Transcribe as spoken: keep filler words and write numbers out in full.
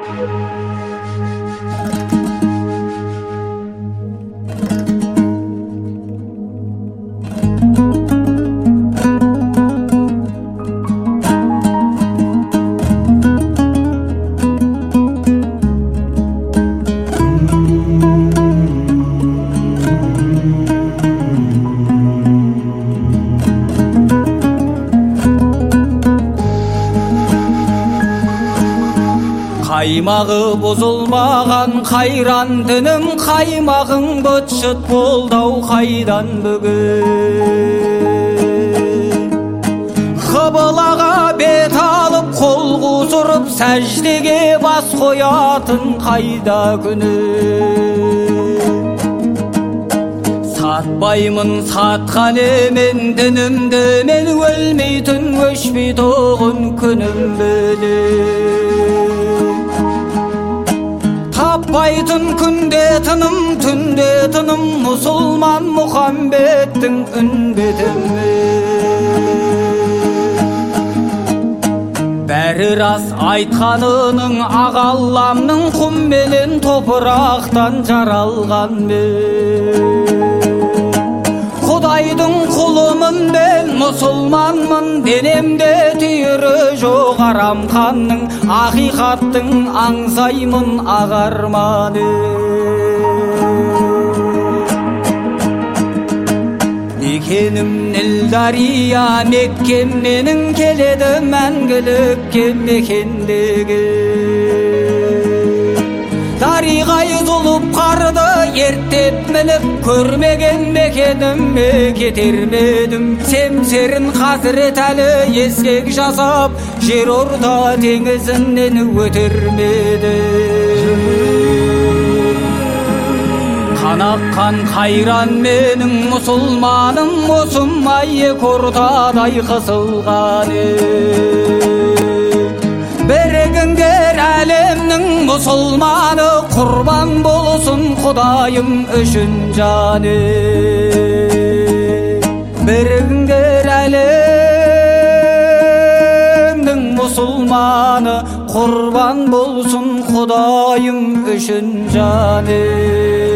Қаймағы бұзылмаған қайран дінім, қаймағың быт-шыт болды-ау қайдан бүгін. Қыбылаға бет алып қол қусырып, сәждеге бас қоятын қайда күні. Сатпаймын сатқан емен дінімді, мен өлмейтін өшпейтұғын күнім білем. Таппайтын күнде тыным, түнде тыным, мұсылман Мұхаммедтің үмбетіме. Бәрі рас айтқанының, ақ Алламның құмменен топырақтан жаралған мен. Құдайдың құлымын мен, мұсылманмын, денемде түйірі жоқ арам қанның, ақиқаттың аңсаймын ағарманы. Мекенім Ніл дария, Меккем менің, келеді мәңгілікке мекендегі. Дариғай зұлып қарды ертеп мініп, көрмеген мекенімме кетермедім. Семсерін қазірет әлі ескек жасап, жер орта теңізінен өтермеді. Қанаққан қайран менің мұсылманым, осым айек ортадай қысылғаны. Бірігіңдер әлемнің мұсылманы, құрбан болсын Құдайым үшін жаны. Бірігіңдер әлемнің мұсылманы, құрбан болсын Құдайым үшін жаны.